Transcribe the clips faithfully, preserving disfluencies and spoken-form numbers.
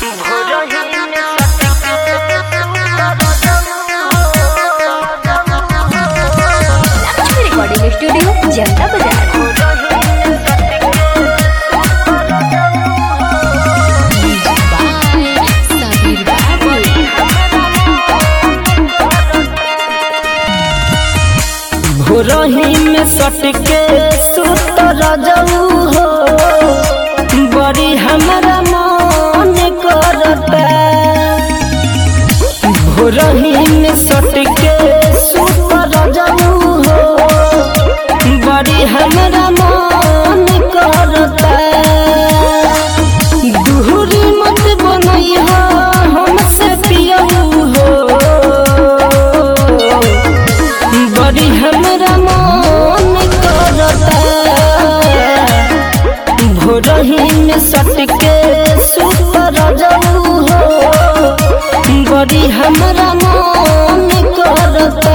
Recording studio जनता बाजार। भोरही में सटके सुत रजऊ हो बड़ी हमरा मन करता। भोरही में सटके सुत रजऊ हो बड़ी हमरा मन करता। दूरी मत बनैहा हमसे पियऊ हो बड़ी हमरा मन करता। भोरही में सटके सुत रजऊ हो बड़ी हमरा मन करता।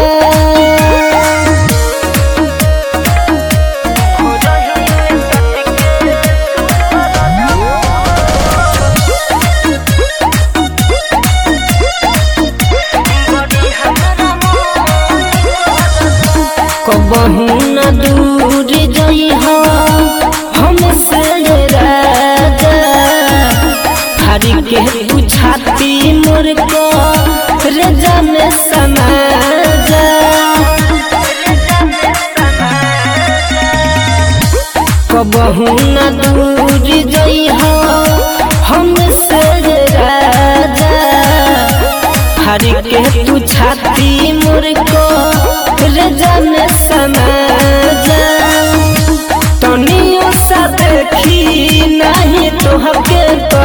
कबहू न दूर जइहा हमसे राजा। हरी के पूछाती मोर को रे जाने समाजा। कबहू न दूर जइहा हमसे राजा। हरी के पूछाती मोर को रे जाने समाजा। तनियो सा देखी नहीं तोहके तो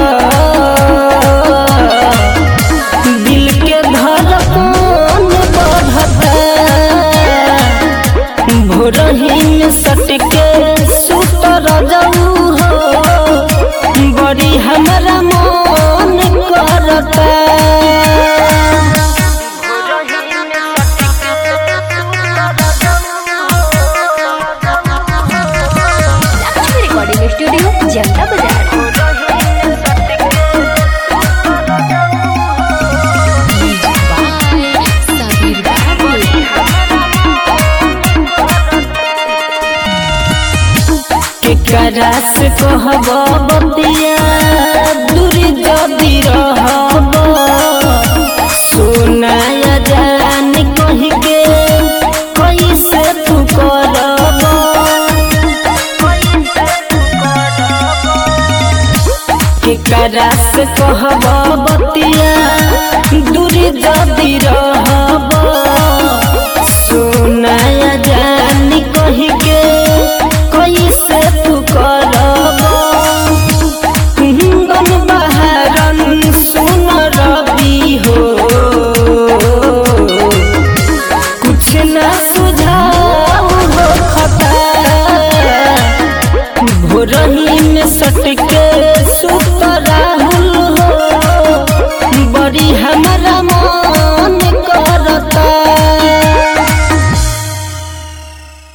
दिल के धड़कन बढ़ता। भोरही में सटके सुत रजऊ हो बड़ी हमरा मन करता। रिकॉर्डिंग स्टूडियो जनता बाजार। केकरा से कहब बतिया दूरी जदी रहब। सोनाया जान कही के कैसे तू करब। केकरा से कहब बतिया दूरी जदी रहब। सोनाया जान कही के कैसे तू करब। कुंदन बहारन सुन रवि हो कुछ न सुझाव हो खता। भोरही में सटके